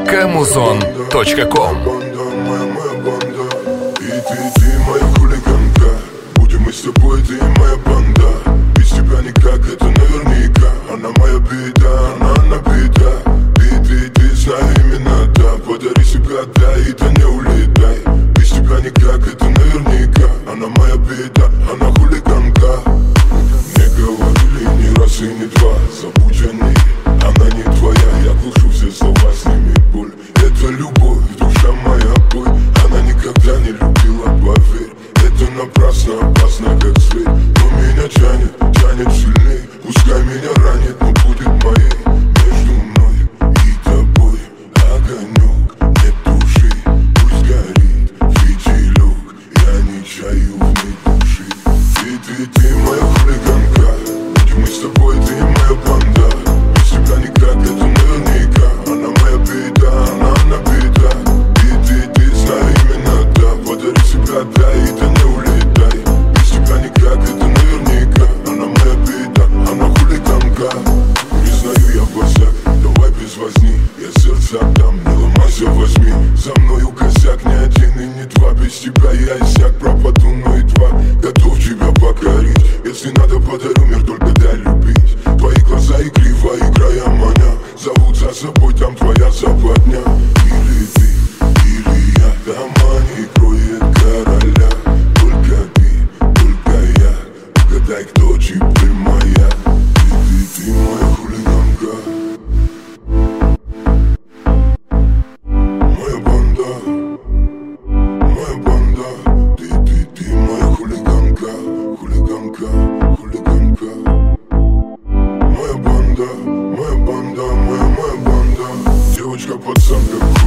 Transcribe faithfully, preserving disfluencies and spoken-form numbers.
точка музон точка ком. Мы с тобой, ты моя банда. Без тебя никак, это наверняка. Она моя беда, она набита. Ты, ты, ты, знаю именно, да. Подари себя, да, и да не улетай. Без тебя никак, это наверняка. Она моя беда, она хулиганка. Не говорили ни раз и ни два. Забудь о ней, она не твоя. Я глушу все слова, сними боль. Это любовь, душа моя боль. Она никогда не любила, поверь. Это напрасно, опасно, как зверь. Но меня тянет, тянет сильней. Пускай меня ранит, но будет моей. Между мной и тобой огонек, нет души. Пусть горит фитилек, я не чаю в ней души. Ты, ты, ты моя хулиганка. Будем мы с тобой, ты моя банда. Без тебя никак, это наверняка. Она моя беда, она набита. Ты, ты, ты, знаю именно, да. Подари себя, да, и да не улетай. Без тебя никак, это наверняка. Она моя беда, она хулиганка. Признаю, я босяк, давай без возни. Я сердце отдам, не ломайся, возьми. За мною косяк, не один и не два. Без тебя я иссяк, пропаду, но едва готов тебя покорить. Если надо, подарю мир, только дай любить. Твои глаза игриво, играя маня. Зовут за собой, там твоя западня. Или ты, или я, дома не кроет короля. Только ты, только я. Угадай, кто теперь моя. Ты, ты, ты моя хулиганка. Моя банда, моя банда. Ты, ты, ты моя хулиганка. Хулиганка, хулиганка. Моя банда, моя банда, моя, моя банда. Девочка, пацанка.